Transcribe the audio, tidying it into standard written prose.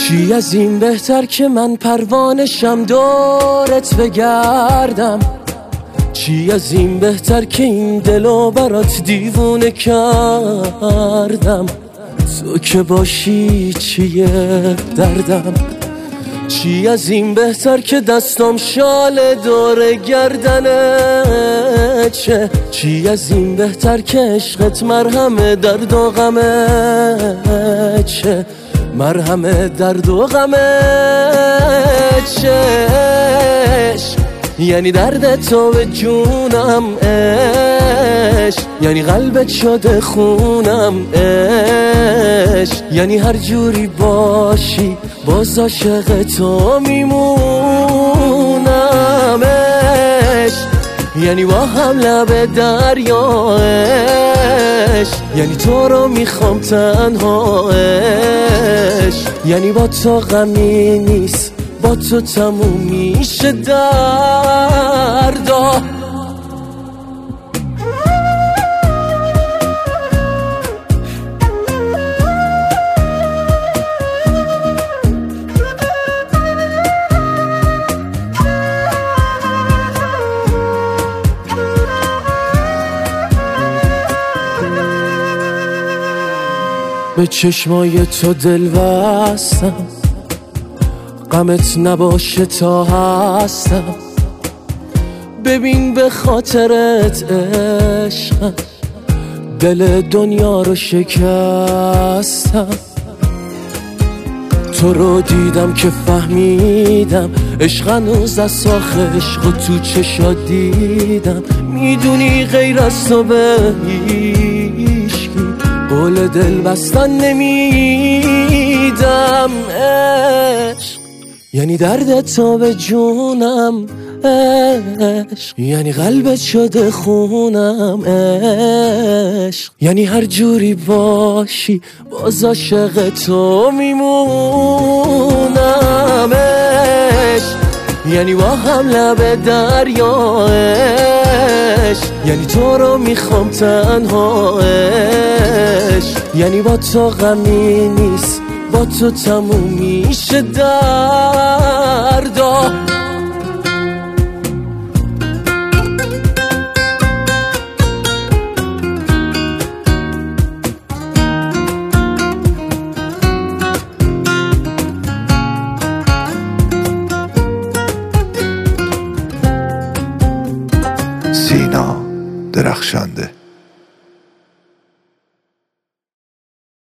چی از این بهتر که من پروانشم دورت بگردم؟ چی از این بهتر که این دلو برات دیوونه کردم؟ تو که باشی چیه دردم؟ چی از این بهتر که دستم شال دور گردنه چه؟ چی از این بهتر که عشقت مرهم درد و غمه چه؟ مرهم درد و غمه چش؟ یعنی درد تو به جونم عشق، یعنی قلبت شده خونم عشق، یعنی هر جوری باشی باز عاشق تو میمونم عشق، یعنی با هم لب دریا عشق، یعنی تو رو میخوام تنها عشق، یعنی با تو غمی نیست با تو تموم میشه دردا. به چشمای تو دل بستم، غمت نباشه تا هستم، ببین به خاطرت عشقم دل دنیا رو شکستم. تو رو دیدم که فهمیدم عشق هنوز از آخ عشق و تو چشات دیدم، میدونی غیر از تو به هیچکی قول دل بستن نمیدم عشق، یعنی درد تو به جونم عشق، یعنی قلبت شده خونم عشق، یعنی هر جوری باشی باز عاشق تو میمونم عشق، یعنی با هم لب دریا عشق، یعنی تو رو میخوام تنها عشق، یعنی با تو غمی نیست با تو تموم میشه دردا. سینا درخشنده.